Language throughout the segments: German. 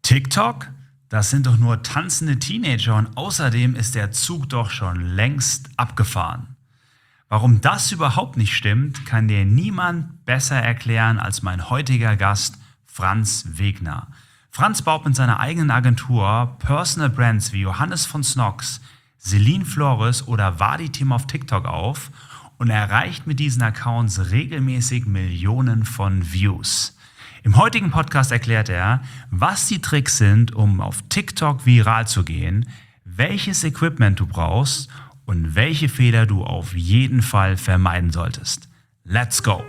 TikTok? Das sind doch nur tanzende Teenager und außerdem ist der Zug doch schon längst abgefahren. Warum das überhaupt nicht stimmt, kann dir niemand besser erklären als mein heutiger Gast Franz Wegner. Franz baut mit seiner eigenen Agentur Personal Brands wie Johannes von Snox, Celine Flores oder Wadi Team auf TikTok auf und erreicht mit diesen Accounts regelmäßig Millionen von Views. Im heutigen Podcast erklärt er, was die Tricks sind, um auf TikTok viral zu gehen, welches Equipment du brauchst und welche Fehler du auf jeden Fall vermeiden solltest. Let's go!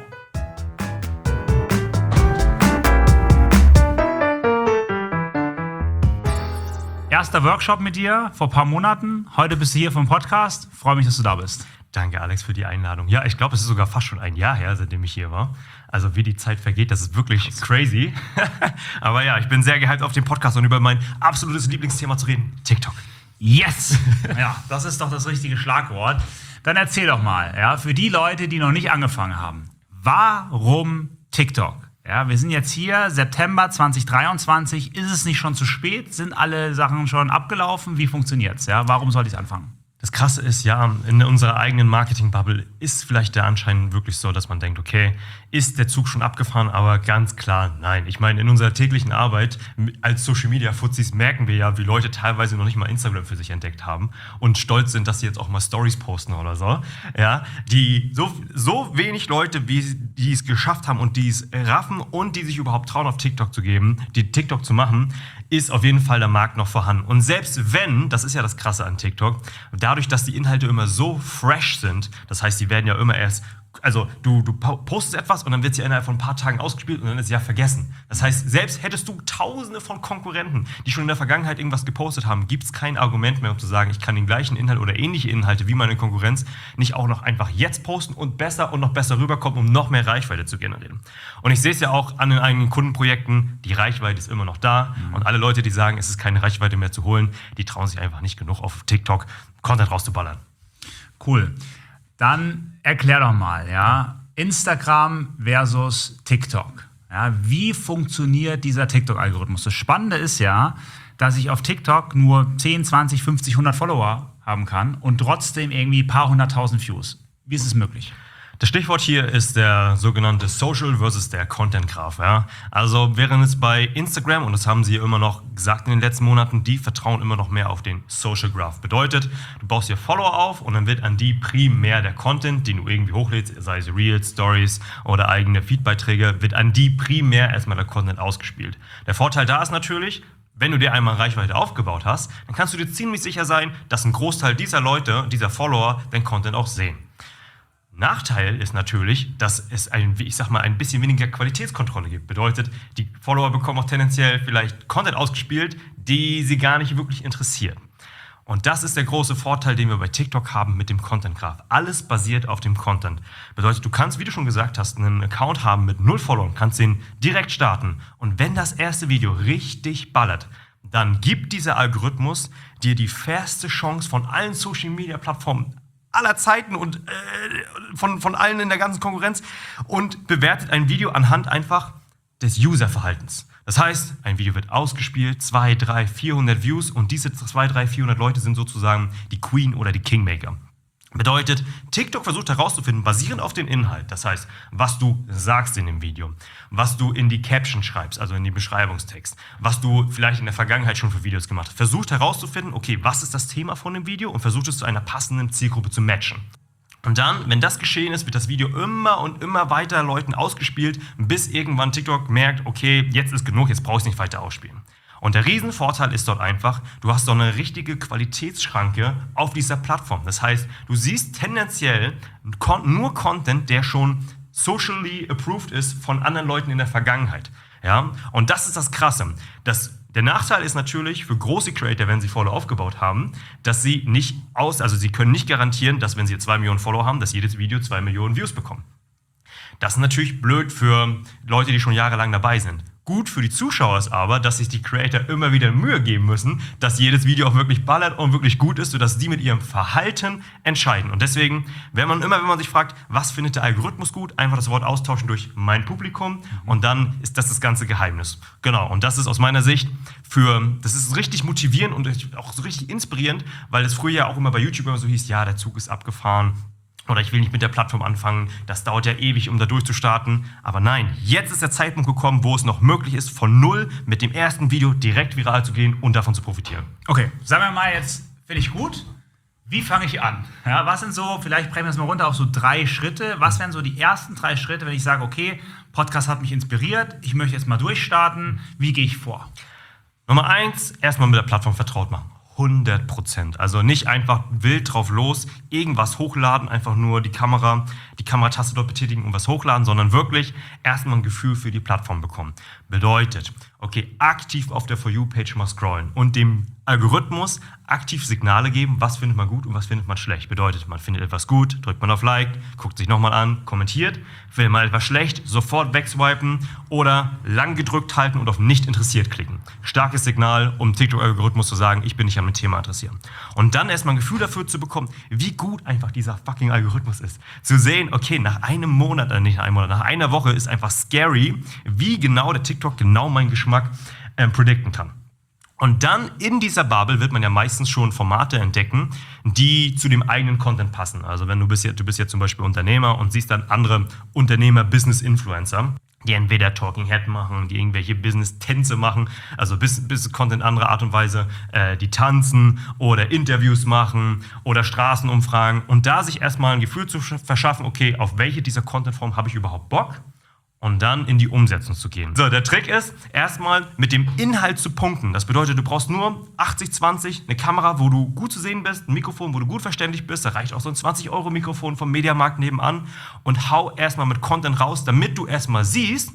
Erster Workshop mit dir vor ein paar Monaten. Heute bist du hier vom Podcast. Freue mich, dass du da bist. Danke, Alex, für die Einladung. Ja, ich glaube, es ist sogar fast schon ein Jahr her, seitdem ich hier war. Also wie die Zeit vergeht, das ist wirklich crazy. Aber ja, ich bin sehr gehypt auf den Podcast und über mein absolutes Lieblingsthema zu reden, TikTok. Yes! Ja, das ist doch das richtige Schlagwort. Dann erzähl doch mal, ja, für die Leute, die noch nicht angefangen haben, warum TikTok? Ja, wir sind jetzt hier, September 2023. Ist es nicht schon zu spät? Sind alle Sachen schon abgelaufen? Wie funktioniert's? Ja, warum sollte ich anfangen? Das Krasse ist, ja, in unserer eigenen Marketing-Bubble ist vielleicht der Anschein wirklich so, dass man denkt, okay, ist der Zug schon abgefahren? Aber ganz klar, nein. Ich meine, in unserer täglichen Arbeit als Social-Media-Fuzis merken wir ja, wie Leute teilweise noch nicht mal Instagram für sich entdeckt haben und stolz sind, dass sie jetzt auch mal Stories posten oder so. Ja, die so wenig Leute, die es geschafft haben und die es raffen und die sich überhaupt trauen, auf TikTok zu geben, die TikTok zu machen, ist auf jeden Fall der Markt noch vorhanden. Und selbst wenn, das ist ja das Krasse an TikTok, dadurch, dass die Inhalte immer so fresh sind, das heißt, die werden ja immer erst, also du postest etwas und dann wird sie innerhalb von ein paar Tagen ausgespielt und dann ist sie ja vergessen. Das heißt, selbst hättest du tausende von Konkurrenten, die schon in der Vergangenheit irgendwas gepostet haben, gibt es kein Argument mehr, um zu sagen, ich kann den gleichen Inhalt oder ähnliche Inhalte wie meine Konkurrenz nicht auch noch einfach jetzt posten und noch besser rüberkommen, um noch mehr Reichweite zu generieren. Und ich sehe es ja auch an den eigenen Kundenprojekten, die Reichweite ist immer noch da und alle Leute, die sagen, es ist keine Reichweite mehr zu holen, die trauen sich einfach nicht genug auf TikTok Content rauszuballern. Cool. Dann erklär doch mal, ja, Instagram versus TikTok. Ja, wie funktioniert dieser TikTok-Algorithmus? Das Spannende ist ja, dass ich auf TikTok nur 10, 20, 50, 100 Follower haben kann und trotzdem irgendwie ein paar hunderttausend Views. Wie ist es möglich? Das Stichwort hier ist der sogenannte Social versus der Content Graph. Ja? Also während es bei Instagram, und das haben sie immer noch gesagt in den letzten Monaten, die vertrauen immer noch mehr auf den Social Graph. Bedeutet, du baust dir Follower auf und dann wird an die primär der Content, den du irgendwie hochlädst, sei es Reels, Stories oder eigene Feedbeiträge, wird an die primär erstmal der Content ausgespielt. Der Vorteil da ist natürlich, wenn du dir einmal Reichweite aufgebaut hast, dann kannst du dir ziemlich sicher sein, dass ein Großteil dieser Leute, dieser Follower, den Content auch sehen. Nachteil ist natürlich, dass es ein bisschen weniger Qualitätskontrolle gibt. Bedeutet, die Follower bekommen auch tendenziell vielleicht Content ausgespielt, die sie gar nicht wirklich interessiert. Und das ist der große Vorteil, den wir bei TikTok haben mit dem Content Graph. Alles basiert auf dem Content. Bedeutet, du kannst, wie du schon gesagt hast, einen Account haben mit 0 Followern, kannst den direkt starten. Und wenn das erste Video richtig ballert, dann gibt dieser Algorithmus dir die fairste Chance von allen Social Media Plattformen aller Zeiten und von allen in der ganzen Konkurrenz und bewertet ein Video anhand einfach des Userverhaltens. Das heißt, ein Video wird ausgespielt, 200, 300, 400 Views und diese 200, 300, 400 Leute sind sozusagen die Queen oder die Kingmaker. Bedeutet, TikTok versucht herauszufinden, basierend auf den Inhalt, das heißt, was du sagst in dem Video, was du in die Caption schreibst, also in den Beschreibungstext, was du vielleicht in der Vergangenheit schon für Videos gemacht hast, versucht herauszufinden, okay, was ist das Thema von dem Video und versucht es zu einer passenden Zielgruppe zu matchen. Und dann, wenn das geschehen ist, wird das Video immer und immer weiter Leuten ausgespielt, bis irgendwann TikTok merkt, okay, jetzt ist genug, jetzt brauche ich es nicht weiter ausspielen. Und der Riesenvorteil ist dort einfach, du hast so eine richtige Qualitätsschranke auf dieser Plattform. Das heißt, du siehst tendenziell nur Content, der schon socially approved ist von anderen Leuten in der Vergangenheit. Ja? Und das ist das Krasse. Der Nachteil ist natürlich für große Creator, wenn sie Follower aufgebaut haben, dass sie sie können nicht garantieren, dass wenn sie 2 Millionen Follower haben, dass jedes Video 2 Millionen Views bekommt. Das ist natürlich blöd für Leute, die schon jahrelang dabei sind. Gut für die Zuschauer ist aber, dass sich die Creator immer wieder Mühe geben müssen, dass jedes Video auch wirklich ballert und wirklich gut ist, sodass die mit ihrem Verhalten entscheiden. Und deswegen, wenn man sich fragt, was findet der Algorithmus gut, einfach das Wort austauschen durch mein Publikum und dann ist das ganze Geheimnis. Genau, und das ist aus meiner Sicht das ist richtig motivierend und auch so richtig inspirierend, weil es früher ja auch immer bei YouTube immer so hieß, ja, der Zug ist abgefahren. Oder ich will nicht mit der Plattform anfangen, das dauert ja ewig, um da durchzustarten. Aber nein, jetzt ist der Zeitpunkt gekommen, wo es noch möglich ist, von null mit dem ersten Video direkt viral zu gehen und davon zu profitieren. Okay, sagen wir mal jetzt, finde ich gut. Wie fange ich an? Ja, was sind so, vielleicht brechen wir das mal runter auf so 3 Schritte. Was wären so die ersten 3 Schritte, wenn ich sage, okay, Podcast hat mich inspiriert, ich möchte jetzt mal durchstarten. Wie gehe ich vor? Nummer 1, erstmal mit der Plattform vertraut machen. 100%. Also nicht einfach wild drauf los, irgendwas hochladen, einfach nur die Kamerataste dort betätigen und was hochladen, sondern wirklich erstmal ein Gefühl für die Plattform bekommen. Bedeutet, okay, aktiv auf der For You-Page mal scrollen und dem Algorithmus aktiv Signale geben, was findet man gut und was findet man schlecht. Bedeutet, man findet etwas gut, drückt man auf Like, guckt sich nochmal an, kommentiert, will mal etwas schlecht, sofort wegswipen oder lang gedrückt halten und auf nicht interessiert klicken. Starkes Signal, um TikTok-Algorithmus zu sagen, ich bin nicht an dem Thema interessiert. Und dann erstmal ein Gefühl dafür zu bekommen, wie gut einfach dieser fucking Algorithmus ist. Zu sehen, okay, nach einem Monat, nach einer Woche ist einfach scary, wie genau der TikTok genau meinen Geschmack predikten kann. Und dann in dieser Bubble wird man ja meistens schon Formate entdecken, die zu dem eigenen Content passen. Also wenn du bist jetzt zum Beispiel Unternehmer und siehst dann andere Unternehmer-Business-Influencer, die entweder Talking Head machen, die irgendwelche Business-Tänze machen, also Business-Content in anderer Art und Weise, die tanzen oder Interviews machen oder Straßenumfragen und da sich erstmal ein Gefühl zu verschaffen, okay, auf welche dieser Content-Formen habe ich überhaupt Bock? Und dann in die Umsetzung zu gehen. So, der Trick ist, erstmal mit dem Inhalt zu punkten. Das bedeutet, du brauchst nur 80/20, eine Kamera, wo du gut zu sehen bist, ein Mikrofon, wo du gut verständlich bist. Da reicht auch so ein 20-Euro-Mikrofon vom Mediamarkt nebenan. Und hau erstmal mit Content raus, damit du erstmal siehst,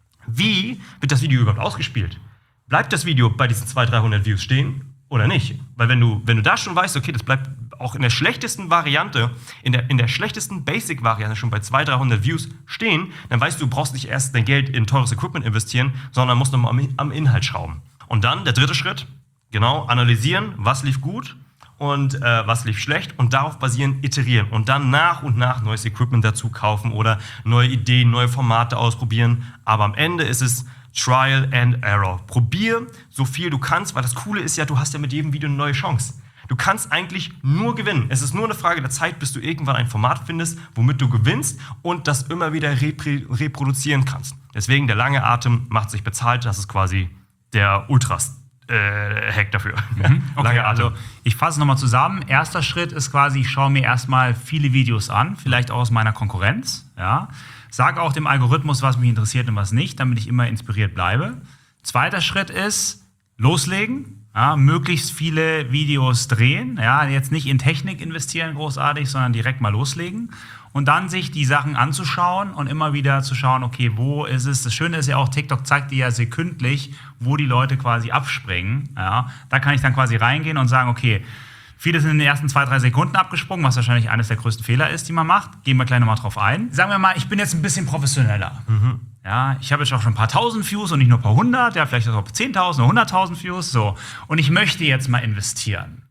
wie wird das Video überhaupt ausgespielt. Bleibt das Video bei diesen 200-300 Views stehen oder nicht? Weil wenn du da schon weißt, okay, das bleibt auch in der schlechtesten Variante, in der schlechtesten Basic-Variante schon bei 200-300 Views stehen, dann weißt du, du brauchst nicht erst dein Geld in teures Equipment investieren, sondern musst nochmal am Inhalt schrauben. Und dann der dritte Schritt, genau, analysieren, was lief gut und was lief schlecht und darauf basierend iterieren und dann nach und nach neues Equipment dazu kaufen oder neue Ideen, neue Formate ausprobieren. Aber am Ende ist es Trial and Error. Probier so viel du kannst, weil das Coole ist ja, du hast ja mit jedem Video eine neue Chance. Du kannst eigentlich nur gewinnen. Es ist nur eine Frage der Zeit, bis du irgendwann ein Format findest, womit du gewinnst und das immer wieder reproduzieren kannst. Deswegen der lange Atem macht sich bezahlt. Das ist quasi der Ultras-Hack dafür. Okay, also ich fasse es nochmal zusammen. Erster Schritt ist quasi, ich schaue mir erstmal viele Videos an, vielleicht auch aus meiner Konkurrenz. Ja. Sage auch dem Algorithmus, was mich interessiert und was nicht, damit ich immer inspiriert bleibe. Zweiter Schritt ist, loslegen. Ja, möglichst viele Videos drehen, ja, jetzt nicht in Technik investieren großartig, sondern direkt mal loslegen und dann sich die Sachen anzuschauen und immer wieder zu schauen, okay, wo ist es? Das Schöne ist ja auch, TikTok zeigt dir ja sekündlich, wo die Leute quasi abspringen. Ja. Da kann ich dann quasi reingehen und sagen, okay, viele sind in den ersten 2-3 Sekunden abgesprungen, was wahrscheinlich eines der größten Fehler ist, die man macht. Gehen wir gleich nochmal drauf ein. Sagen wir mal, ich bin jetzt ein bisschen professioneller. Ja, ich habe jetzt auch schon ein paar tausend Views und nicht nur ein paar hundert, ja, vielleicht auch 10.000 oder 100.000 Views. So. Und ich möchte jetzt mal investieren.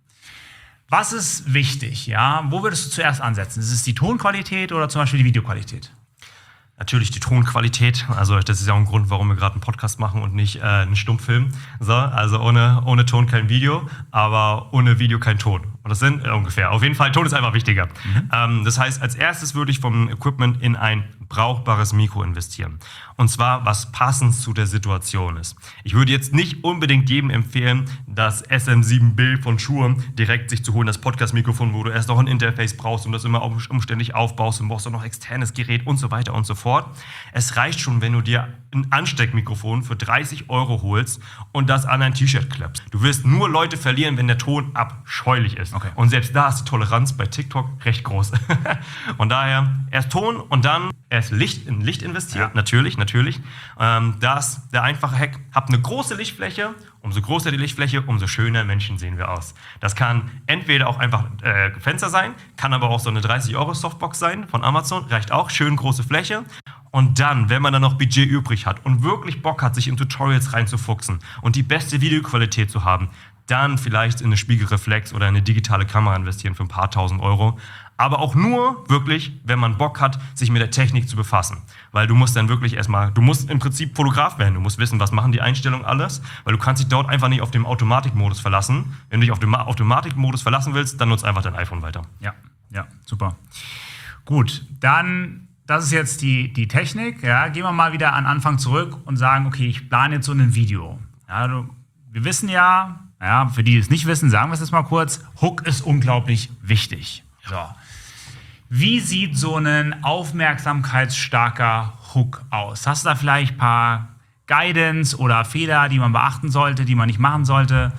Was ist wichtig? Ja? Wo würdest du zuerst ansetzen? Ist es die Tonqualität oder zum Beispiel die Videoqualität? Natürlich die Tonqualität, also das ist ja auch ein Grund, warum wir gerade einen Podcast machen und nicht einen Stummfilm. So, also ohne Ton kein Video, aber ohne Video kein Ton. Und das sind ungefähr. Auf jeden Fall, Ton ist einfach wichtiger. Das heißt, als erstes würde ich vom Equipment in ein brauchbares Mikro investieren. Und zwar, was passend zu der Situation ist. Ich würde jetzt nicht unbedingt jedem empfehlen, das SM7B von Shure direkt sich zu holen, das Podcast-Mikrofon, wo du erst noch ein Interface brauchst und das immer umständlich aufbaust und brauchst auch noch externes Gerät und so weiter und so fort. Es reicht schon, wenn du dir ein Ansteckmikrofon für 30 Euro holst und das an ein T-Shirt klappst. Du wirst nur Leute verlieren, wenn der Ton abscheulich ist. Okay. Und selbst da ist die Toleranz bei TikTok recht groß. Und daher erst Ton und dann erst in Licht investiert, ja. Natürlich. Das der einfache Hack. Habt eine große Lichtfläche. Umso größer die Lichtfläche, umso schöner Menschen sehen wir aus. Das kann entweder auch einfach Fenster sein, kann aber auch so eine 30 Euro Softbox sein von Amazon. Reicht auch, schön große Fläche. Und dann, wenn man dann noch Budget übrig hat und wirklich Bock hat, sich in Tutorials reinzufuchsen und die beste Videoqualität zu haben, dann vielleicht in eine Spiegelreflex oder eine digitale Kamera investieren für ein paar tausend Euro. Aber auch nur wirklich, wenn man Bock hat, sich mit der Technik zu befassen. Weil du musst dann wirklich du musst im Prinzip Fotograf werden. Du musst wissen, was machen die Einstellungen alles. Weil du kannst dich dort einfach nicht auf den Automatikmodus verlassen. Wenn du dich auf den Automatikmodus verlassen willst, dann nutzt einfach dein iPhone weiter. Ja, super. Gut, dann, das ist jetzt die Technik. Ja, gehen wir mal wieder an Anfang zurück und sagen, okay, ich plane jetzt so ein Video. Ja, wir wissen ja, für die, die es nicht wissen, sagen wir es jetzt mal kurz, Hook ist unglaublich wichtig. So. Wie sieht so ein aufmerksamkeitsstarker Hook aus? Hast du da vielleicht ein paar Guidance oder Fehler, die man beachten sollte, die man nicht machen sollte?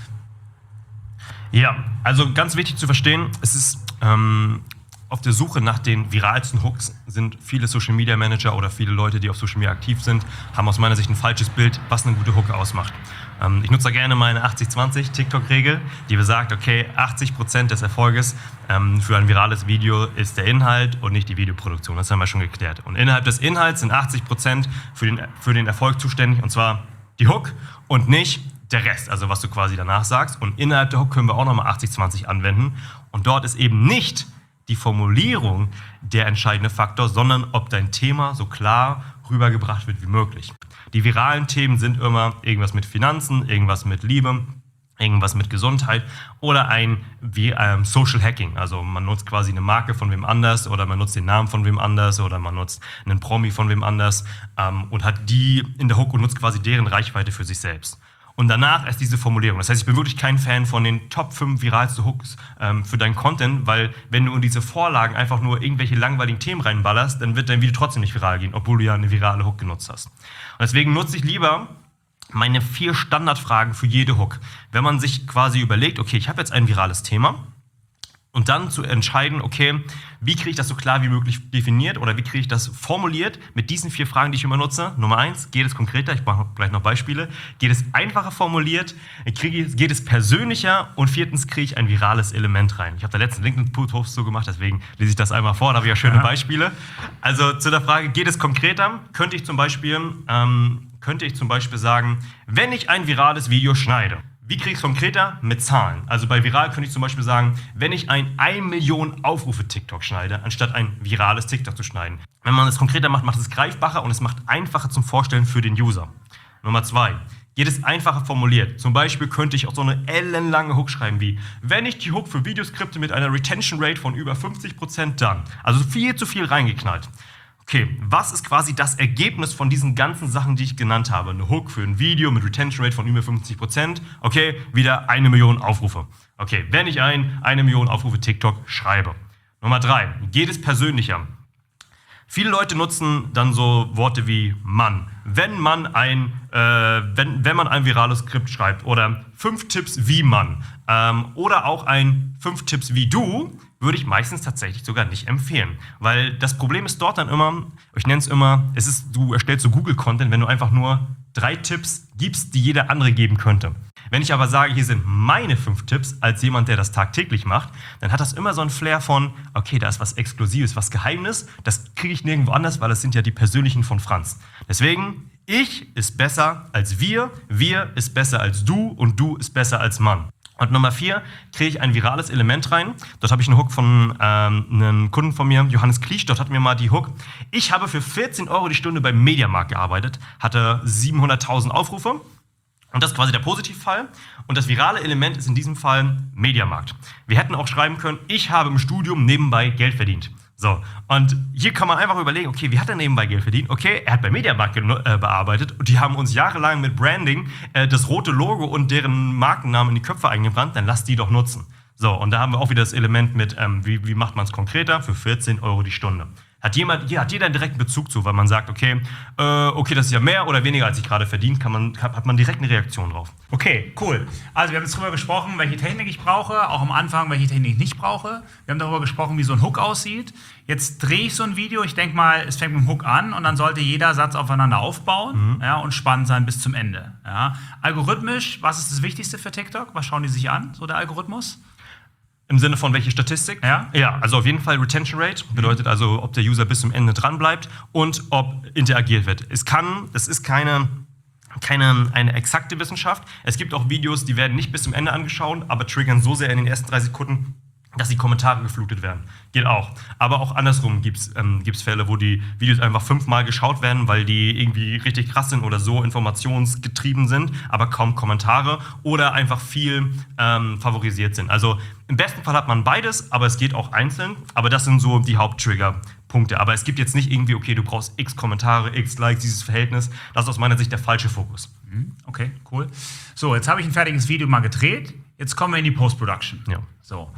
Ja, also ganz wichtig zu verstehen, es ist auf der Suche nach den viralsten Hooks sind viele Social Media Manager oder viele Leute, die auf Social Media aktiv sind, haben aus meiner Sicht ein falsches Bild, was eine gute Hook ausmacht. Ich nutze da gerne meine 80-20 TikTok-Regel, die besagt, okay, 80% des Erfolges für ein virales Video ist der Inhalt und nicht die Videoproduktion. Das haben wir schon geklärt. Und innerhalb des Inhalts sind 80% für den Erfolg zuständig, und zwar die Hook und nicht der Rest, also was du quasi danach sagst. Und innerhalb der Hook können wir auch nochmal 80-20 anwenden. Und dort ist eben nicht die Formulierung der entscheidende Faktor, sondern ob dein Thema so klar rübergebracht wird wie möglich. Die viralen Themen sind immer irgendwas mit Finanzen, irgendwas mit Liebe, irgendwas mit Gesundheit oder Social Hacking. Also man nutzt quasi eine Marke von wem anders oder man nutzt den Namen von wem anders oder man nutzt einen Promi von wem anders und hat die in der Hook und nutzt quasi deren Reichweite für sich selbst. Und danach erst diese Formulierung. Das heißt, ich bin wirklich kein Fan von den Top 5 viralsten Hooks für deinen Content, weil wenn du in diese Vorlagen einfach nur irgendwelche langweiligen Themen reinballerst, dann wird dein Video trotzdem nicht viral gehen, obwohl du ja eine virale Hook genutzt hast. Und deswegen nutze ich lieber meine 4 Standardfragen für jede Hook. Wenn man sich quasi überlegt, okay, ich habe jetzt ein virales Thema, und dann zu entscheiden, okay, wie kriege ich das so klar wie möglich definiert oder wie kriege ich das formuliert mit diesen 4 Fragen, die ich immer nutze. Nummer 1, geht es konkreter? Ich mache gleich noch Beispiele. Geht es einfacher formuliert? Geht es persönlicher? Und 4. kriege ich ein virales Element rein. Ich habe da letzten LinkedIn-Post so gemacht, deswegen lese ich das einmal vor, da habe ich ja schöne Beispiele. Also zu der Frage, geht es konkreter? Könnte ich zum Beispiel sagen, wenn ich ein virales Video schneide. Wie kriege ich es konkreter? Mit Zahlen. Also bei viral könnte ich zum Beispiel sagen, wenn ich ein 1 Million Aufrufe TikTok schneide, anstatt ein virales TikTok zu schneiden. Wenn man es konkreter macht, macht es greifbarer und es macht einfacher zum Vorstellen für den User. Nummer 2. Geht es einfacher formuliert. Zum Beispiel könnte ich auch so eine ellenlange Hook schreiben wie, wenn ich die Hook für Videoskripte mit einer Retention Rate von über 50% dann. Also viel zu viel reingeknallt. Okay, was ist quasi das Ergebnis von diesen ganzen Sachen, die ich genannt habe? Eine Hook für ein Video mit Retention Rate von über 50%. Okay, wieder 1 Million Aufrufe. Okay, wenn ich 1 Million Aufrufe TikTok schreibe. Nummer 3, geht es persönlicher? Viele Leute nutzen dann so Worte wie Mann. Wenn man ein virales Skript schreibt oder 5 Tipps wie man oder auch 5 Tipps wie du, würde ich meistens tatsächlich sogar nicht empfehlen. Weil das Problem ist dort dann immer, ich nenne es immer, du erstellst so Google-Content, wenn du einfach nur 3 Tipps gibst, die jeder andere geben könnte. Wenn ich aber sage, hier sind meine 5 Tipps, als jemand, der das tagtäglich macht, dann hat das immer so einen Flair von, okay, da ist was Exklusives, was Geheimnis, das kriege ich nirgendwo anders, weil das sind ja die persönlichen von Franz. Deswegen, ich ist besser als wir ist besser als du und du ist besser als Mann. Und Nummer 4, kriege ich ein virales Element rein. Dort habe ich einen Hook von einem Kunden von mir, Johannes Kliesch. Dort hatten wir mal die Hook. Ich habe für 14 € die Stunde beim Mediamarkt gearbeitet, hatte 700.000 Aufrufe. Und das ist quasi der Positivfall. Und das virale Element ist in diesem Fall Mediamarkt. Wir hätten auch schreiben können, ich habe im Studium nebenbei Geld verdient. So, und hier kann man einfach überlegen, okay, wie hat er nebenbei Geld verdient? Okay, er hat bei Mediamarkt bearbeitet und die haben uns jahrelang mit Branding das rote Logo und deren Markennamen in die Köpfe eingebrannt, dann lasst die doch nutzen. So, und da haben wir auch wieder das Element mit, wie macht man es konkreter? Für 14 € die Stunde. Hat jeder einen direkten Bezug zu, weil man sagt, okay, das ist ja mehr oder weniger, als ich gerade verdient, hat man direkt eine Reaktion drauf. Okay, cool. Also wir haben jetzt darüber gesprochen, welche Technik ich brauche, auch am Anfang, welche Technik ich nicht brauche. Wir haben darüber gesprochen, wie so ein Hook aussieht. Jetzt drehe ich so ein Video, ich denke mal, es fängt mit dem Hook an und dann sollte jeder Satz aufeinander aufbauen und spannend sein bis zum Ende. Ja. Algorithmisch, was ist das Wichtigste für TikTok? Was schauen die sich an, so der Algorithmus? Im Sinne von welche Statistik? Ja? Ja, also auf jeden Fall Retention Rate, bedeutet also, ob der User bis zum Ende dran bleibt und ob interagiert wird. Es ist keine eine exakte Wissenschaft. Es gibt auch Videos, die werden nicht bis zum Ende angeschaut, aber triggern so sehr in den ersten 3 Sekunden, dass die Kommentare geflutet werden. Geht auch. Aber auch andersrum gibt's Fälle, wo die Videos einfach 5-mal geschaut werden, weil die irgendwie richtig krass sind oder so informationsgetrieben sind, aber kaum Kommentare oder einfach viel favorisiert sind. Also im besten Fall hat man beides, aber es geht auch einzeln. Aber das sind so die Haupttrigger-Punkte. Aber es gibt jetzt nicht irgendwie, okay, du brauchst x Kommentare, x Likes, dieses Verhältnis. Das ist aus meiner Sicht der falsche Fokus. Okay, cool. So, jetzt habe ich ein fertiges Video mal gedreht. Jetzt kommen wir in die Post-Production. Ja. So.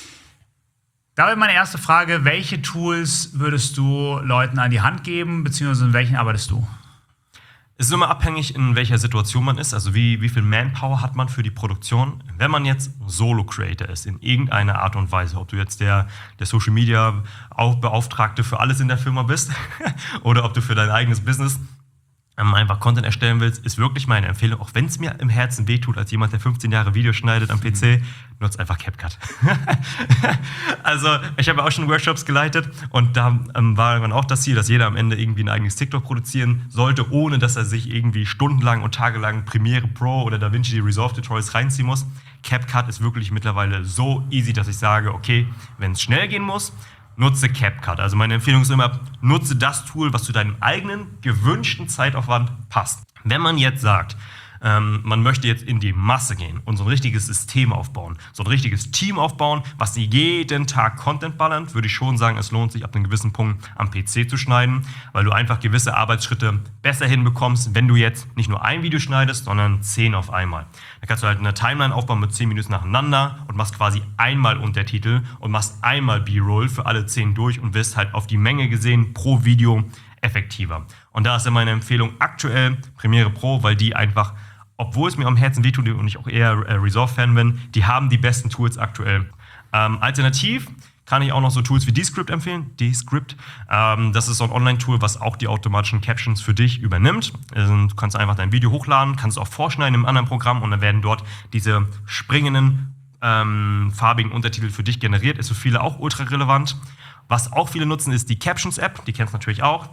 Da wäre meine erste Frage, welche Tools würdest du Leuten an die Hand geben, beziehungsweise in welchen arbeitest du? Es ist immer abhängig, in welcher Situation man ist, also wie viel Manpower hat man für die Produktion. Wenn man jetzt Solo-Creator ist, in irgendeiner Art und Weise, ob du jetzt der Social-Media-Beauftragte für alles in der Firma bist oder ob du für dein eigenes Business einfach Content erstellen willst, ist wirklich meine Empfehlung, auch wenn es mir im Herzen wehtut, als jemand, der 15 Jahre Videos schneidet am PC, nutzt einfach CapCut. Also, ich habe auch schon Workshops geleitet und da war dann auch das Ziel, dass jeder am Ende irgendwie ein eigenes TikTok produzieren sollte, ohne dass er sich irgendwie stundenlang und tagelang Premiere Pro oder DaVinci Resolve Tutorials reinziehen muss. CapCut ist wirklich mittlerweile so easy, dass ich sage, okay, wenn es schnell gehen muss, nutze CapCut. Also meine Empfehlung ist immer, nutze das Tool, was zu deinem eigenen gewünschten Zeitaufwand passt. Wenn man jetzt sagt, man möchte jetzt in die Masse gehen und so ein richtiges System aufbauen, so ein richtiges Team aufbauen, was jeden Tag Content ballert, würde ich schon sagen, es lohnt sich ab einem gewissen Punkt am PC zu schneiden, weil du einfach gewisse Arbeitsschritte besser hinbekommst, wenn du jetzt nicht nur ein Video schneidest, sondern 10 auf einmal. Da kannst du halt eine Timeline aufbauen mit 10 Minuten nacheinander und machst quasi einmal Untertitel und machst einmal B-Roll für alle 10 durch und wirst halt auf die Menge gesehen pro Video effektiver. Und da ist ja meine Empfehlung aktuell Premiere Pro, weil die einfach, obwohl es mir am Herzen wehtut und ich auch eher Resolve-Fan bin, die haben die besten Tools aktuell. Alternativ kann ich auch noch so Tools wie Descript empfehlen. Descript, das ist so ein Online-Tool, was auch die automatischen Captions für dich übernimmt. Du kannst einfach dein Video hochladen, kannst es auch vorschneiden im anderen Programm und dann werden dort diese springenden, farbigen Untertitel für dich generiert. Ist für viele auch ultra relevant. Was auch viele nutzen, ist die Captions-App. Die kennst du natürlich auch.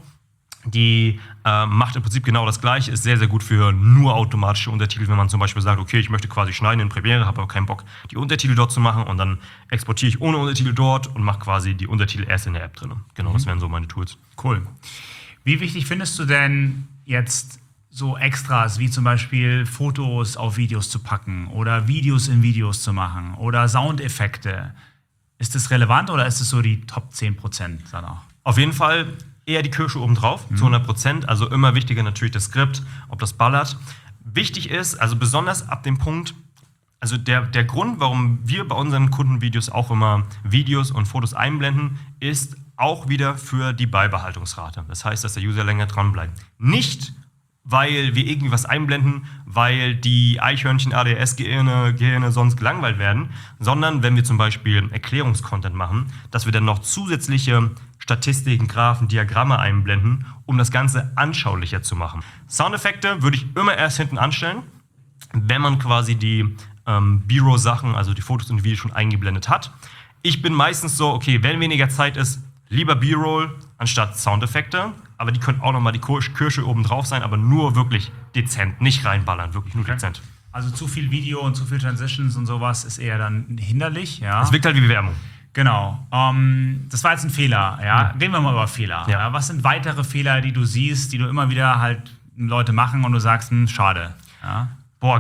Die macht im Prinzip genau das Gleiche, ist sehr, sehr gut für nur automatische Untertitel, wenn man zum Beispiel sagt, okay, ich möchte quasi schneiden in Premiere, habe aber keinen Bock, die Untertitel dort zu machen und dann exportiere ich ohne Untertitel dort und mache quasi die Untertitel erst in der App drin. Genau, das wären so meine Tools. Cool. Wie wichtig findest du denn jetzt so Extras, wie zum Beispiel Fotos auf Videos zu packen oder Videos in Videos zu machen oder Soundeffekte? Ist das relevant oder ist es so die Top 10% danach? Auf jeden Fall eher die Kirsche obendrauf, zu 100%. Also immer wichtiger natürlich das Skript, ob das ballert. Wichtig ist, also besonders ab dem Punkt, also der Grund, warum wir bei unseren Kundenvideos auch immer Videos und Fotos einblenden, ist auch wieder für die Beibehaltungsrate. Das heißt, dass der User länger dran bleibt. Nicht, weil wir irgendwie was einblenden, weil die Eichhörnchen ADS-Gehirne sonst gelangweilt werden, sondern wenn wir zum Beispiel Erklärungskontent machen, dass wir dann noch zusätzliche Statistiken, Graphen, Diagramme einblenden, um das Ganze anschaulicher zu machen. Soundeffekte würde ich immer erst hinten anstellen, wenn man quasi die B-Roll-Sachen, also die Fotos und die Videos schon eingeblendet hat. Ich bin meistens so, okay, wenn weniger Zeit ist, lieber B-Roll anstatt Soundeffekte, aber die können auch nochmal die Kirsche oben drauf sein, aber nur wirklich dezent, nicht reinballern, wirklich nur dezent. Also zu viel Video und zu viel Transitions und sowas ist eher dann hinderlich, ja? Es wirkt halt wie Werbung. Genau. Das war jetzt ein Fehler, ja? Reden wir mal über Fehler. Ja. Ja? Was sind weitere Fehler, die du siehst, die du immer wieder halt Leute machen und du sagst, schade, ja? Boah,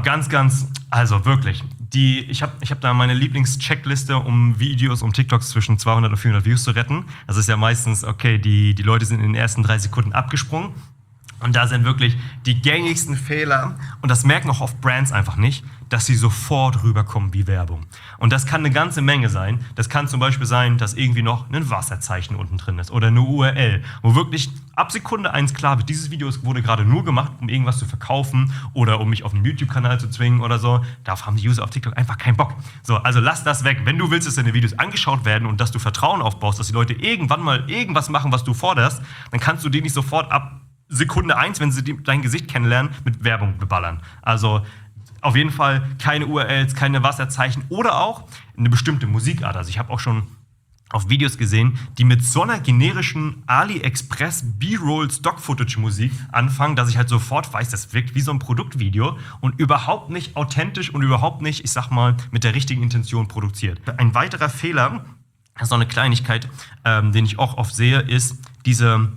also wirklich. Ich hab da meine Lieblingscheckliste, um Videos, um TikToks zwischen 200 und 400 Views zu retten. Das ist ja meistens, okay, die Leute sind in den ersten 3 Sekunden abgesprungen. Und da sind wirklich die gängigsten Fehler, und das merken auch oft Brands einfach nicht, dass sie sofort rüberkommen wie Werbung. Und das kann eine ganze Menge sein. Das kann zum Beispiel sein, dass irgendwie noch ein Wasserzeichen unten drin ist oder eine URL, wo wirklich ab Sekunde 1 klar wird, dieses Video wurde gerade nur gemacht, um irgendwas zu verkaufen oder um mich auf einen YouTube-Kanal zu zwingen oder so. Darauf haben die User auf TikTok einfach keinen Bock. So, also lass das weg. Wenn du willst, dass deine Videos angeschaut werden und dass du Vertrauen aufbaust, dass die Leute irgendwann mal irgendwas machen, was du forderst, dann kannst du die nicht sofort ab Sekunde 1, wenn sie dein Gesicht kennenlernen, mit Werbung beballern. Also auf jeden Fall keine URLs, keine Wasserzeichen oder auch eine bestimmte Musikart. Also ich habe auch schon auf Videos gesehen, die mit so einer generischen AliExpress B-Roll Stock-Footage-Musik anfangen, dass ich halt sofort weiß, das wirkt wie so ein Produktvideo und überhaupt nicht authentisch und überhaupt nicht, ich sag mal, mit der richtigen Intention produziert. Ein weiterer Fehler, das ist noch eine Kleinigkeit, den ich auch oft sehe, ist diese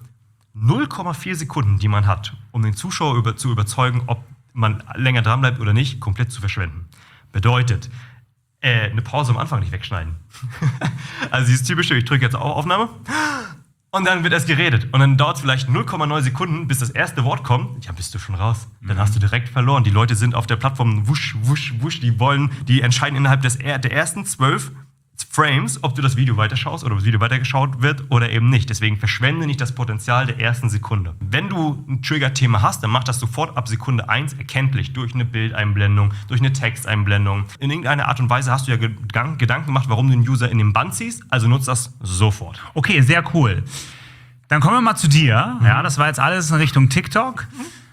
0,4 Sekunden, die man hat, um den Zuschauer zu überzeugen, ob man länger dran bleibt oder nicht, komplett zu verschwenden. Bedeutet, eine Pause am Anfang nicht wegschneiden. Also dieses typische, ich drücke jetzt auf Aufnahme und dann wird erst geredet. Und dann dauert es vielleicht 0,9 Sekunden, bis das erste Wort kommt. Ja, bist du schon raus. Dann hast du direkt verloren. Die Leute sind auf der Plattform wusch, wusch, wusch. Die entscheiden innerhalb der ersten 12 Frames, ob du das Video weiterschaust oder ob das Video weitergeschaut wird oder eben nicht. Deswegen verschwende nicht das Potenzial der ersten Sekunde. Wenn du ein Trigger-Thema hast, dann mach das sofort ab Sekunde 1 erkenntlich durch eine Bildeinblendung, durch eine Texteinblendung. In irgendeiner Art und Weise hast du ja Gedanken gemacht, warum du den User in den Bann ziehst, also nutzt das sofort. Okay, sehr cool. Dann kommen wir mal zu dir. Ja, das war jetzt alles in Richtung TikTok.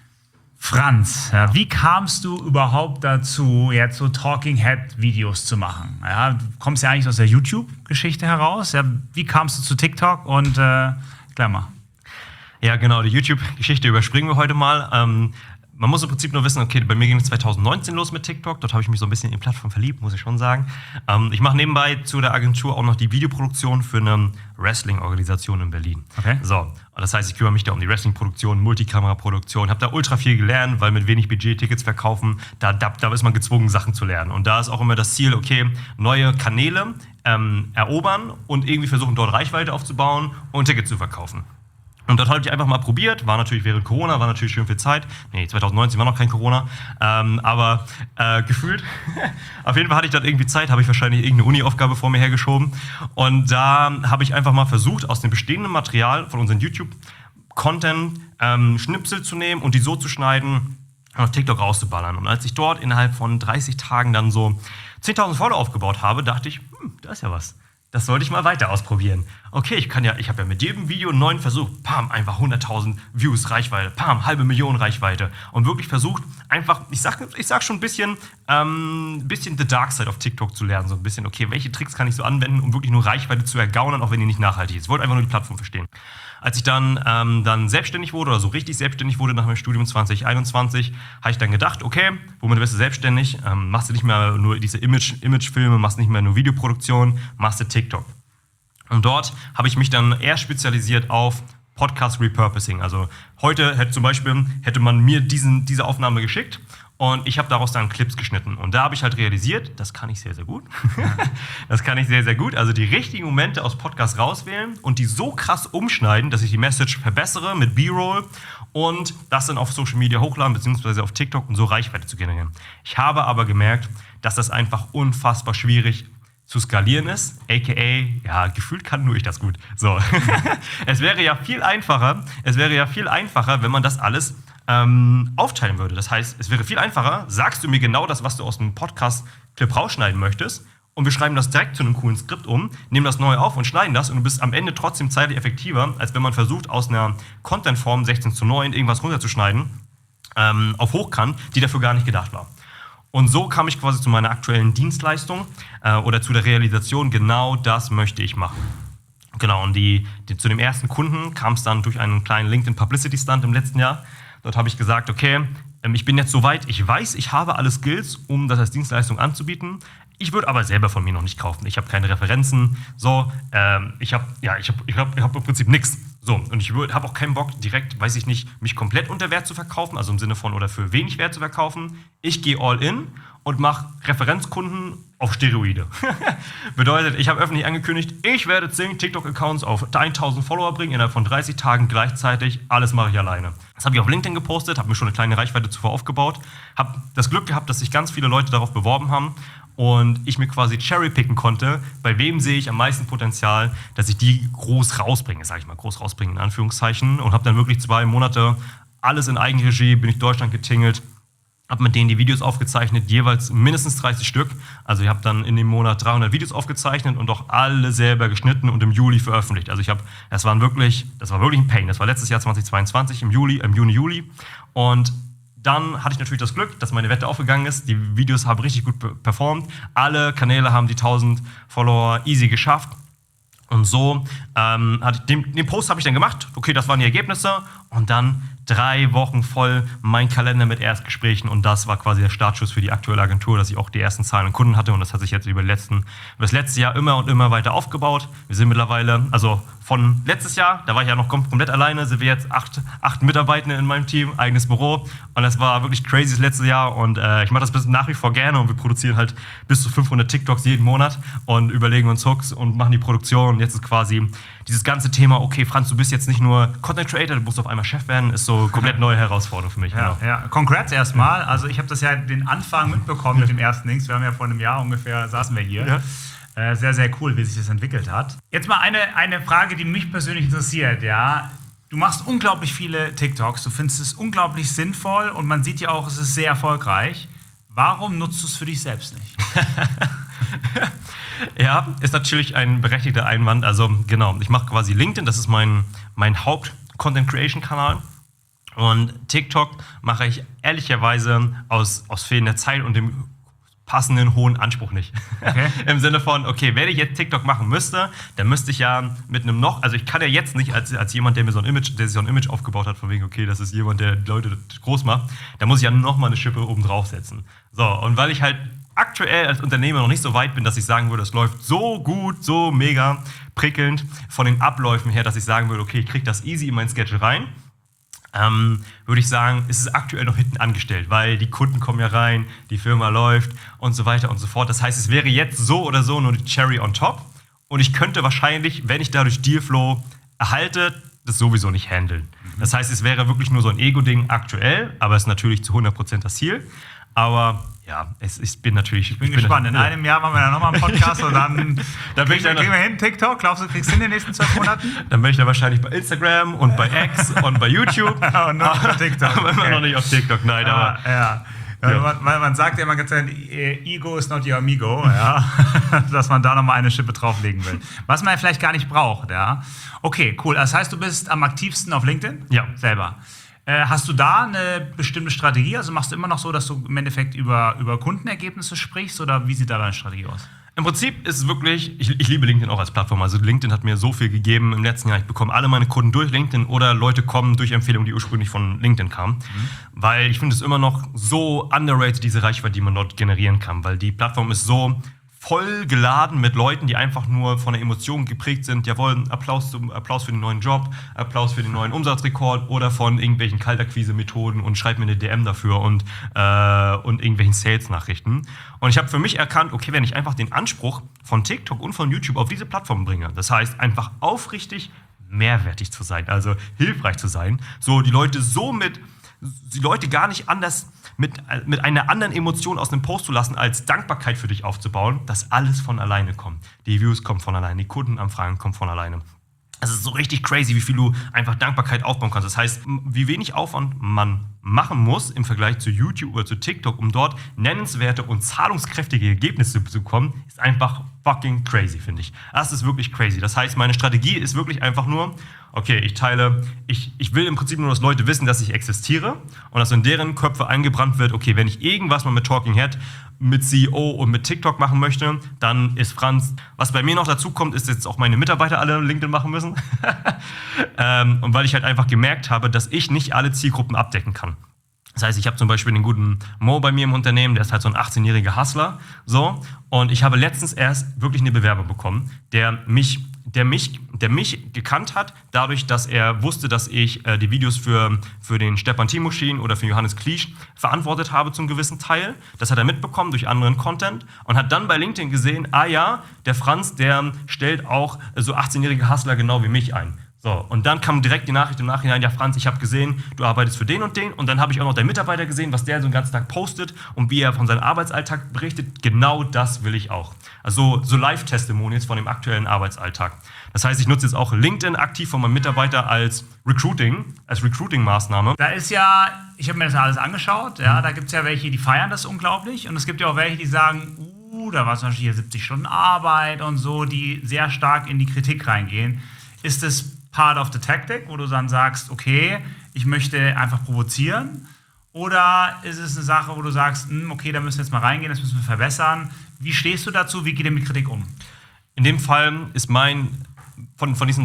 Franz, ja, wie kamst du überhaupt dazu, jetzt so Talking-Head-Videos zu machen? Ja, du kommst ja eigentlich aus der YouTube-Geschichte heraus. Ja, wie kamst du zu TikTok? Und klar mal. Ja, genau, die YouTube-Geschichte überspringen wir heute mal. Man muss im Prinzip nur wissen, okay, bei mir ging es 2019 los mit TikTok. Dort habe ich mich so ein bisschen in die Plattform verliebt, muss ich schon sagen. Ich mache nebenbei zu der Agentur auch noch die Videoproduktion für eine Wrestling-Organisation in Berlin. Okay. So, das heißt, ich kümmere mich da um die Wrestling-Produktion, Multikamera-Produktion, habe da ultra viel gelernt, weil mit wenig Budget Tickets verkaufen, da ist man gezwungen, Sachen zu lernen. Und da ist auch immer das Ziel, okay, neue Kanäle erobern und irgendwie versuchen, dort Reichweite aufzubauen und Tickets zu verkaufen. Und das habe ich einfach mal probiert, war natürlich während Corona, war natürlich schön viel Zeit. Nee, 2019 war noch kein Corona, aber gefühlt. Auf jeden Fall hatte ich dort irgendwie Zeit, habe ich wahrscheinlich irgendeine Uni-Aufgabe vor mir hergeschoben. Und da habe ich einfach mal versucht, aus dem bestehenden Material von unseren YouTube-Content Schnipsel zu nehmen und die so zu schneiden und auf TikTok rauszuballern. Und als ich dort innerhalb von 30 Tagen dann so 10.000 Follower aufgebaut habe, dachte ich, da ist ja was. Das sollte ich mal weiter ausprobieren. Okay, ich habe ja mit jedem Video einen neuen Versuch, pam, einfach 100.000 Views, Reichweite, pam, 500.000 Reichweite. Und wirklich versucht, einfach, ich sag schon ein bisschen the dark side auf TikTok zu lernen. So ein bisschen, okay, welche Tricks kann ich so anwenden, um wirklich nur Reichweite zu ergaunern, auch wenn die nicht nachhaltig ist. Ich wollte einfach nur die Plattform verstehen. Als ich dann selbstständig wurde oder so richtig selbstständig wurde nach meinem Studium 2021, habe ich dann gedacht, okay, womit wirst du selbstständig? Machst du nicht mehr nur diese Imagefilme, machst nicht mehr nur Videoproduktion, machst du TikTok. Und dort habe ich mich dann eher spezialisiert auf Podcast Repurposing. Also heute hätte man mir diese Aufnahme geschickt und ich habe daraus dann Clips geschnitten. Und da habe ich halt realisiert, das kann ich sehr, sehr gut. Das kann ich sehr, sehr gut. Also die richtigen Momente aus Podcasts rauswählen und die so krass umschneiden, dass ich die Message verbessere mit B-Roll und das dann auf Social Media hochladen, beziehungsweise auf TikTok, um so Reichweite zu generieren. Ich habe aber gemerkt, dass das einfach unfassbar schwierig zu skalieren ist, aka, ja, gefühlt kann nur ich das gut. So. Es wäre ja viel einfacher, wenn man das alles aufteilen würde. Das heißt, es wäre viel einfacher, sagst du mir genau das, was du aus dem Podcast-Clip rausschneiden möchtest und wir schreiben das direkt zu einem coolen Skript um, nehmen das neu auf und schneiden das und du bist am Ende trotzdem zeitlich effektiver, als wenn man versucht, aus einer Content-Form 16:9 irgendwas runterzuschneiden auf Hochkant, die dafür gar nicht gedacht war. Und so kam ich quasi zu meiner aktuellen Dienstleistung oder zu der Realisation, genau das möchte ich machen. Genau, und zu dem ersten Kunden kam es dann durch einen kleinen LinkedIn-Publicity-Stunt im letzten Jahr. Dort habe ich gesagt, okay, ich bin jetzt soweit, ich weiß, ich habe alle Skills, um das als Dienstleistung anzubieten. Ich würde aber selber von mir noch nicht kaufen. Ich habe keine Referenzen, so, ich habe im Prinzip nichts. So, und ich habe auch keinen Bock, direkt, weiß ich nicht, mich komplett unter Wert zu verkaufen, also im Sinne von oder für wenig Wert zu verkaufen. Ich gehe all in und mache Referenzkunden auf Steroide. Bedeutet, ich habe öffentlich angekündigt, ich werde 10 TikTok-Accounts auf 1.000 Follower bringen, innerhalb von 30 Tagen gleichzeitig. Alles mache ich alleine. Das habe ich auf LinkedIn gepostet, habe mir schon eine kleine Reichweite zuvor aufgebaut, habe das Glück gehabt, dass sich ganz viele Leute darauf beworben haben und ich mir quasi cherrypicken konnte, bei wem sehe ich am meisten Potenzial, dass ich die groß rausbringe, sage ich mal, groß rausbringen in Anführungszeichen, und habe dann wirklich 2 Monate alles in Eigenregie, bin ich Deutschland getingelt, habe mit denen die Videos aufgezeichnet, jeweils mindestens 30 Stück. Also ich habe dann in dem Monat 300 Videos aufgezeichnet und auch alle selber geschnitten und im Juli veröffentlicht. Also das war wirklich ein Pain. Das war letztes Jahr 2022 im Juni, Juli. Und Dann hatte ich natürlich das Glück, dass meine Wette aufgegangen ist. Die Videos haben richtig gut performt. Alle Kanäle haben die 1000 Follower easy geschafft. Und so den Post habe ich dann gemacht. Okay, das waren die Ergebnisse. Und dann 3 Wochen voll mein Kalender mit Erstgesprächen. Und das war quasi der Startschuss für die aktuelle Agentur, dass ich auch die ersten Zahlen und Kunden hatte. Und das hat sich jetzt über das letzte Jahr immer und immer weiter aufgebaut. Wir sind mittlerweile, also von letztes Jahr, da war ich ja noch komplett alleine, sind wir jetzt 8 Mitarbeitende in meinem Team, eigenes Büro. Und das war wirklich crazy das letzte Jahr. Und ich mache das nach wie vor gerne. Und wir produzieren halt bis zu 500 TikToks jeden Monat und überlegen uns Hooks und machen die Produktion. Und jetzt ist quasi dieses ganze Thema, okay, Franz, du bist jetzt nicht nur Content Creator, du musst auf einmal Chef werden, ist so komplett neue Herausforderung für mich. Ja, genau. ja. Congrats erstmal. Also ich habe das ja den Anfang mitbekommen mit dem ersten Links. Wir haben ja vor einem Jahr ungefähr, saßen wir hier. Ja. Sehr, sehr cool, wie sich das entwickelt hat. Jetzt mal eine Frage, die mich persönlich interessiert. Ja? Du machst unglaublich viele TikToks, du findest es unglaublich sinnvoll und man sieht ja auch, es ist sehr erfolgreich. Warum nutzt du es für dich selbst nicht? Ja, ist natürlich ein berechtigter Einwand. Also genau, ich mache quasi LinkedIn, das ist mein Haupt-Content-Creation-Kanal. Und TikTok mache ich ehrlicherweise aus fehlender Zeit und dem passenden hohen Anspruch nicht. Okay. Im Sinne von, okay, wenn ich jetzt TikTok machen müsste, dann müsste ich ja mit einem also ich kann ja jetzt nicht als jemand, der sich so ein Image aufgebaut hat, von wegen, okay, das ist jemand, der Leute groß macht, da muss ich ja nochmal eine Schippe oben draufsetzen. So, und weil ich halt aktuell als Unternehmer noch nicht so weit bin, dass ich sagen würde, es läuft so gut, so mega prickelnd von den Abläufen her, dass ich sagen würde, okay, ich kriege das easy in mein Schedule rein, würde ich sagen, ist es aktuell noch hinten angestellt, weil die Kunden kommen ja rein, die Firma läuft und so weiter und so fort. Das heißt, es wäre jetzt so oder so nur die Cherry on top und ich könnte wahrscheinlich, wenn ich dadurch Dealflow erhalte, das sowieso nicht handeln. Das heißt, es wäre wirklich nur so ein Ego-Ding aktuell, aber es ist natürlich zu 100% das Ziel. Aber ja, ich bin gespannt. In einem Jahr machen wir dann nochmal einen Podcast und dann kriegen wir hin, TikTok. Glaubst du, kriegst du in den nächsten 12 Monaten? Dann bin ich da wahrscheinlich bei Instagram und bei X und bei YouTube. Und noch nicht auf TikTok. Aber immer noch nicht auf TikTok, nein. Aber, ja. Ja. Man sagt ja immer ganz ehrlich, Ego is not your amigo, ja? Dass man da nochmal eine Schippe drauflegen will. Was man ja vielleicht gar nicht braucht. Ja? Okay, cool. Das heißt, du bist am aktivsten auf LinkedIn? Ja. Selber. Hast du da eine bestimmte Strategie? Also machst du immer noch so, dass du im Endeffekt über Kundenergebnisse sprichst oder wie sieht da deine Strategie aus? Im Prinzip ist es wirklich, ich liebe LinkedIn auch als Plattform. Also LinkedIn hat mir so viel gegeben im letzten Jahr. Ich bekomme alle meine Kunden durch LinkedIn oder Leute kommen durch Empfehlungen, die ursprünglich von LinkedIn kamen. Weil ich finde es immer noch so underrated, diese Reichweite, die man dort generieren kann. Weil die Plattform ist so voll geladen mit Leuten, die einfach nur von der Emotion geprägt sind. Jawohl, Applaus für den neuen Job, Applaus für den neuen Umsatzrekord oder von irgendwelchen Kaltakquise-Methoden und schreib mir eine DM dafür und irgendwelchen Sales-Nachrichten. Und ich habe für mich erkannt, okay, wenn ich einfach den Anspruch von TikTok und von YouTube auf diese Plattform bringe, das heißt einfach aufrichtig mehrwertig zu sein, also hilfreich zu sein, so die Leute gar nicht anders mit einer anderen Emotion aus einem Post zu lassen, als Dankbarkeit für dich aufzubauen, dass alles von alleine kommt. Die Views kommen von alleine, die Kundenanfragen kommen von alleine. Es ist so richtig crazy, wie viel du einfach Dankbarkeit aufbauen kannst. Das heißt, wie wenig Aufwand man machen muss im Vergleich zu YouTube oder zu TikTok, um dort nennenswerte und zahlungskräftige Ergebnisse zu bekommen, ist einfach fucking crazy, finde ich. Das ist wirklich crazy. Das heißt, meine Strategie ist wirklich einfach nur, okay, ich will im Prinzip nur, dass Leute wissen, dass ich existiere und dass in deren Köpfe eingebrannt wird, okay, wenn ich irgendwas mal mit Talking Head, mit CEO und mit TikTok machen möchte, dann ist Franz. Was bei mir noch dazu kommt, ist jetzt auch meine Mitarbeiter alle LinkedIn machen müssen. Und weil ich halt einfach gemerkt habe, dass ich nicht alle Zielgruppen abdecken kann. Das heißt, ich habe zum Beispiel den guten Mo bei mir im Unternehmen, der ist halt so ein 18-jähriger Hustler. So, und ich habe letztens erst wirklich eine Bewerbung bekommen, der mich gekannt hat, dadurch, dass er wusste, dass ich die Videos für den Stepan Timoschin oder für Johannes Kliesch verantwortet habe zum gewissen Teil. Das hat er mitbekommen durch anderen Content und hat dann bei LinkedIn gesehen, ah ja, der Franz, der stellt auch so 18-jährige Hustler genau wie mich ein. So, und dann kam direkt die Nachricht im Nachhinein, ja Franz, ich habe gesehen, du arbeitest für den und dann habe ich auch noch deinen Mitarbeiter gesehen, was der so den ganzen Tag postet und wie er von seinem Arbeitsalltag berichtet, genau das will ich auch. Also so Live-Testimonials von dem aktuellen Arbeitsalltag. Das heißt, ich nutze jetzt auch LinkedIn aktiv von meinem Mitarbeiter als Recruiting-Maßnahme. Da ist ja, ich habe mir das alles angeschaut, ja, da gibt es ja welche, die feiern das unglaublich und es gibt ja auch welche, die sagen, da war zum Beispiel hier 70 Stunden Arbeit und so, die sehr stark in die Kritik reingehen. Ist es part of the tactic, wo du dann sagst, okay, ich möchte einfach provozieren? Oder ist es eine Sache, wo du sagst, okay, da müssen wir jetzt mal reingehen, das müssen wir verbessern? Wie stehst du dazu? Wie geht ihr mit Kritik um? In dem Fall ist von diesen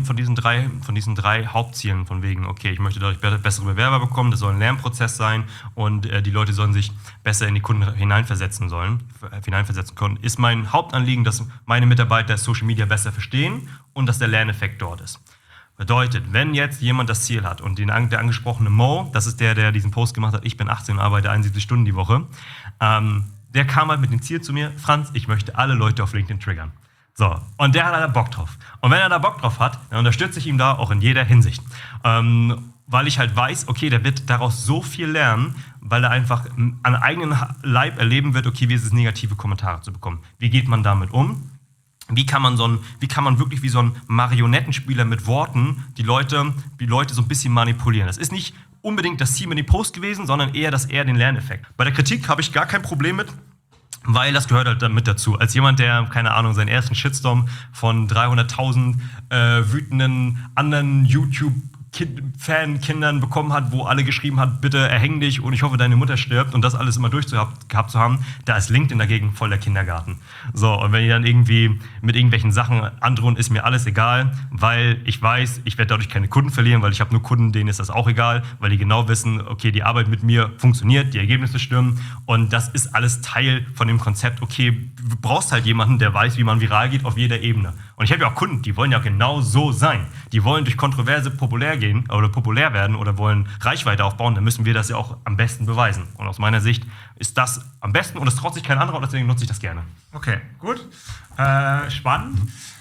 drei Hauptzielen von wegen, okay, ich möchte dadurch bessere Bewerber bekommen, das soll ein Lernprozess sein und die Leute sollen sich besser in die Kunden hineinversetzen können, ist mein Hauptanliegen, dass meine Mitarbeiter Social Media besser verstehen und dass der Lerneffekt dort ist. Bedeutet, wenn jetzt jemand das Ziel hat und der angesprochene Mo, das ist der diesen Post gemacht hat, ich bin 18 und arbeite 71 Stunden die Woche, der kam halt mit dem Ziel zu mir, Franz, ich möchte alle Leute auf LinkedIn triggern. So, und der hat da Bock drauf. Und wenn er da Bock drauf hat, dann unterstütze ich ihn da auch in jeder Hinsicht. Weil ich halt weiß, okay, der wird daraus so viel lernen, weil er einfach an eigenen Leib erleben wird, okay, wie ist es, negative Kommentare zu bekommen. Wie geht man damit um? Wie kann man wirklich wie so ein Marionettenspieler mit Worten die Leute so ein bisschen manipulieren? Das ist nicht unbedingt das Ziel mit dem Post gewesen, sondern eher den Lerneffekt. Bei der Kritik habe ich gar kein Problem mit, weil das gehört halt damit dazu. Als jemand, der, keine Ahnung, seinen ersten Shitstorm von 300.000 wütenden anderen YouTube-Fan-Kindern bekommen hat, wo alle geschrieben hat, bitte erhäng dich und ich hoffe, deine Mutter stirbt und das alles immer gehabt zu haben, da ist LinkedIn dagegen voll der Kindergarten. So, und wenn die dann irgendwie mit irgendwelchen Sachen androhen, ist mir alles egal, weil ich weiß, ich werde dadurch keine Kunden verlieren, weil ich habe nur Kunden, denen ist das auch egal, weil die genau wissen, okay, die Arbeit mit mir funktioniert, die Ergebnisse stimmen und das ist alles Teil von dem Konzept, okay, du brauchst halt jemanden, der weiß, wie man viral geht auf jeder Ebene. Und ich habe ja auch Kunden, die wollen ja genau so sein. Die wollen durch Kontroverse populär werden oder wollen Reichweite aufbauen, dann müssen wir das ja auch am besten beweisen. Und aus meiner Sicht ist das am besten und es traut sich kein anderer und deswegen nutze ich das gerne. Okay, gut. Spannend.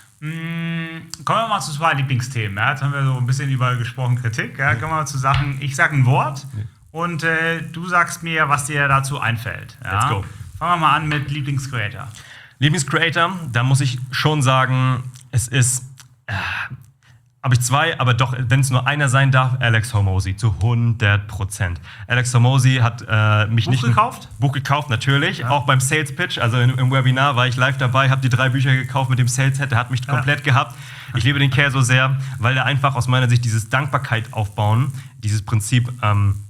Kommen wir mal zu zwei Lieblingsthemen. Ja? Jetzt haben wir so ein bisschen über gesprochen Kritik. Ja? Kommen wir mal zu Sachen, ich sage ein Wort und du sagst mir, was dir dazu einfällt. Ja? Let's go. Fangen wir mal an mit Lieblingscreator. Lieblingscreator, da muss ich schon sagen, es ist, habe ich zwei, aber doch, wenn es nur einer sein darf, Alex Hormozi, zu 100%. Alex Hormozi hat mich Buch gekauft? Buch gekauft, natürlich, ja. Auch beim Sales Pitch, also im Webinar war ich live dabei, habe die 3 Bücher gekauft mit dem Sales Head, der hat mich komplett gehabt. Ich liebe den Kerl so sehr, weil er einfach aus meiner Sicht dieses Dankbarkeit aufbauen, dieses Prinzip an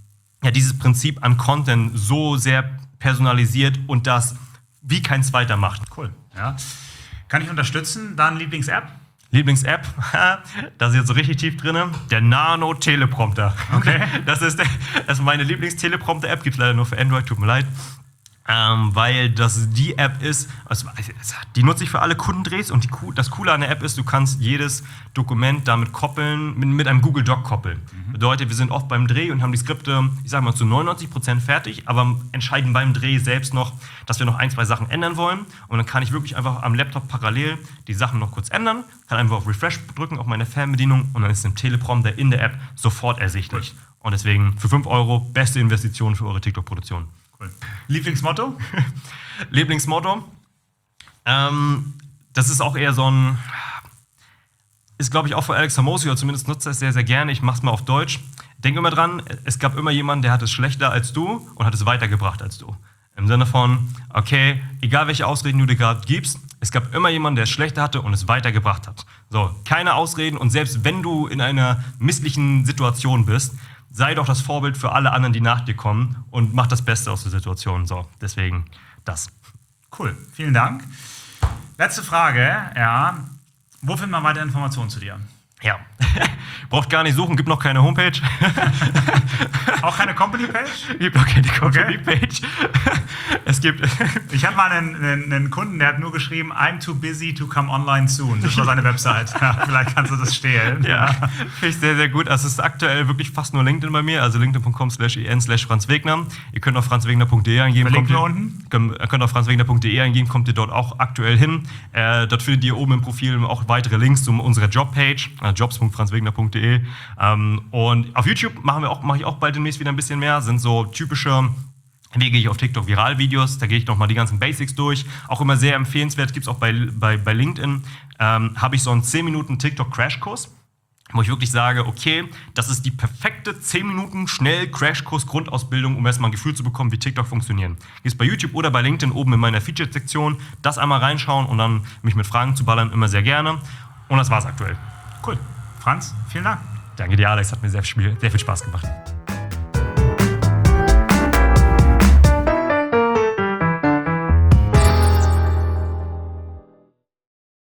Content so sehr personalisiert und das wie kein zweiter macht. Cool. Ja. Kann ich unterstützen? Dann Lieblings-App? Lieblings-App, da ist jetzt so richtig tief drin, der Nano-Teleprompter. Okay. Das ist meine Lieblings-Teleprompter-App, gibt es leider nur für Android, tut mir leid. Weil das die App ist, die nutze ich für alle Kundendrehs und das Coole an der App ist, du kannst jedes Dokument damit koppeln, mit einem Google Doc koppeln. Bedeutet, wir sind oft beim Dreh und haben die Skripte, ich sage mal, zu 99% fertig, aber entscheiden beim Dreh selbst noch, dass wir noch 1, 2 Sachen ändern wollen und dann kann ich wirklich einfach am Laptop parallel die Sachen noch kurz ändern, kann einfach auf Refresh drücken, auf meine Fernbedienung und dann ist ein Teleprompter in der App sofort ersichtlich. Cool. Und deswegen für 5 € beste Investition für eure TikTok-Produktion. Lieblingsmotto? Lieblingsmotto? Das ist auch eher so ein, ist glaube ich auch von Alex Hormozi, oder zumindest nutzt er es sehr, sehr gerne. Ich mache es mal auf Deutsch. Denk immer dran, es gab immer jemanden, der hat es schlechter als du und hat es weitergebracht als du. Im Sinne von, okay, egal welche Ausreden du dir gerade gibst, es gab immer jemanden, der es schlechter hatte und es weitergebracht hat. So, keine Ausreden und selbst wenn du in einer misslichen Situation bist, sei doch das Vorbild für alle anderen, die nach dir kommen und mach das Beste aus der Situation. So, deswegen das. Cool, vielen Dank. Letzte Frage, ja. Wo findet man weitere Informationen zu dir? Ja, braucht gar nicht suchen, gibt noch keine Homepage. Auch keine Company-Page? Gibt noch keine Company-Page. Es gibt... Ich hatte mal einen Kunden, der hat nur geschrieben, I'm too busy to come online soon. Das war seine Website. Ja, vielleicht kannst du das stehlen. Ja, finde ich sehr, sehr gut. Also es ist aktuell wirklich fast nur LinkedIn bei mir, also linkedin.com/en/franzwegner. Ihr könnt auf franzwegner.de eingeben. Verlinken wir unten. Könnt auf franzwegner.de eingeben, kommt ihr dort auch aktuell hin. Dort findet ihr oben im Profil auch weitere Links zu unserer Jobpage, jobs.franzwegner.de. Und auf YouTube mache ich auch bald demnächst wieder ein bisschen mehr. Sind so typische, wie gehe ich auf TikTok Viralvideos, da gehe ich nochmal die ganzen Basics durch. Auch immer sehr empfehlenswert, gibt es auch bei LinkedIn, habe ich so einen 10 Minuten TikTok-Crashkurs, wo ich wirklich sage, okay, das ist die perfekte 10 Minuten schnell Crashkurs Grundausbildung, um erstmal ein Gefühl zu bekommen, wie TikTok funktioniert. Gehst bei YouTube oder bei LinkedIn oben in meiner Featured-Sektion, das einmal reinschauen und dann mich mit Fragen zu ballern, immer sehr gerne. Und das war's aktuell. Cool. Franz, vielen Dank. Danke dir, Alex. Hat mir sehr viel Spaß gemacht.